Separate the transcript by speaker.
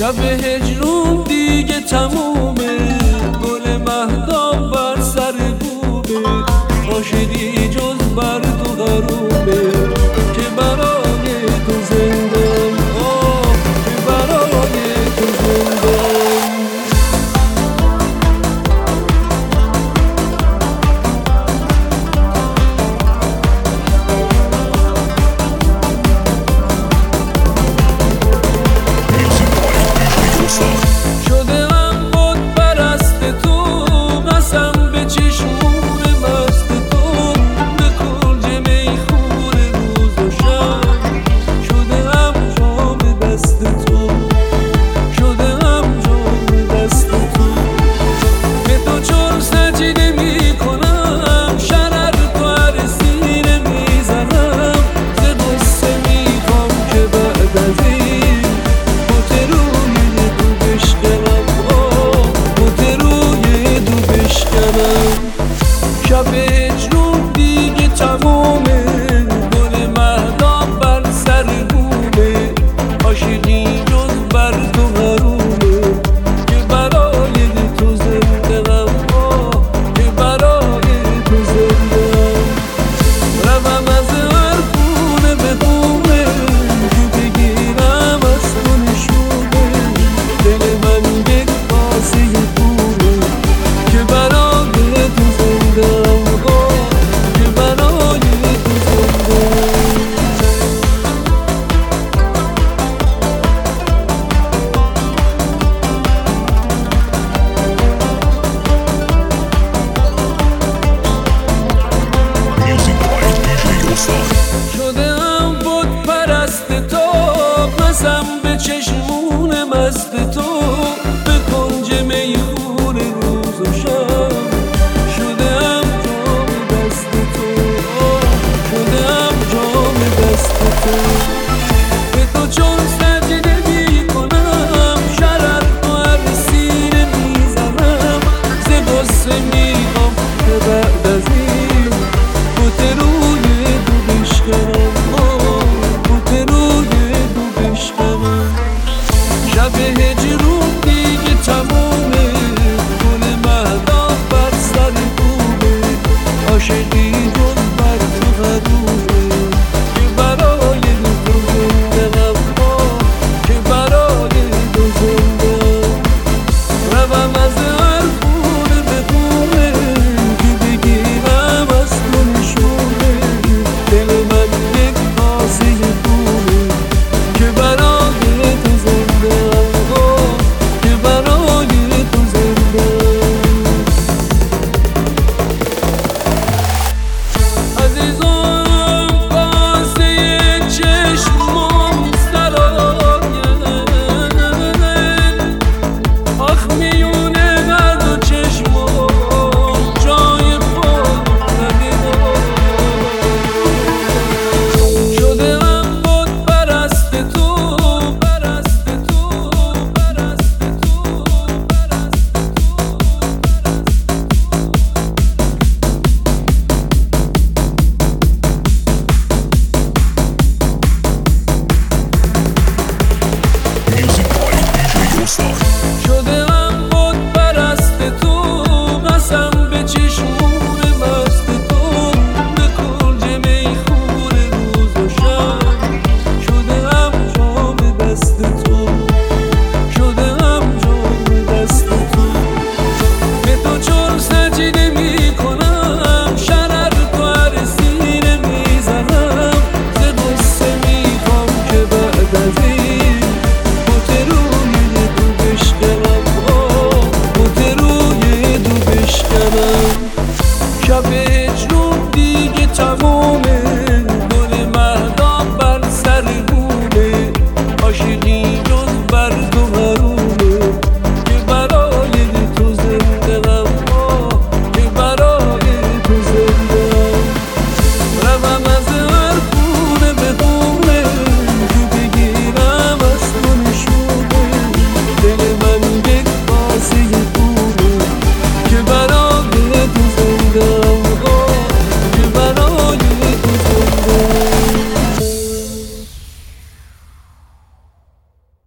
Speaker 1: شب هجرون دیگه تمومه، گل مهتاب بر سر بومه، عاشقی جز بر تو حرومه که برای تو زندم، که برای تو زندم. شب هجرون دیگه تمومه، گل مهتاب بر سر بومه، عاشقی جز بر تو حرومه که برای تو زندم، که برای تو زندم. روم از هر خونه به خونه که بگیرم از تو نشونه، دل من یک کاسه خونه که برای تو زندم. شدم بت پرست تو، قسم به چشمون مست تو، به کنج میخون روز و شب شدم جام دست تو، شدم جام دست تو. به تو چون سجده میکنم، شرر تو هر سینه میزنم، ز غصه میخوام که بعد از این بت روی تو بشکنم، بت روی تو بشکنم. شب هجرون دیگه تمومه، گل مهتاب بر سر بومه، عاشقی جز بر تو حرومه که برای تو زندم، که برای تو زندم. روم از هر خونه به خونه که بگیرم از تو نشونه، دل من یک کاسه خونه که برای تو زندم، که برای تو زندم. عزیزم کاسه چشمم سراین، آخ میونه قد و چشمم جای خود ندیدم. شدم بت پرست تو، پرست تو، پرست تو، پرست شدم بت پرست تو، قسم به چشمون مست تو، به کنج میخون روز و شب شدم جام دست تو، شدم جام دست تو. به تو چون سجده میکنم، شرر تو هر سینه میزنم، ز غصه میخوام که بعد از این بت روی تو بشکنم، بت روی تو بشکنم. شب هجرون دیگه تمومه،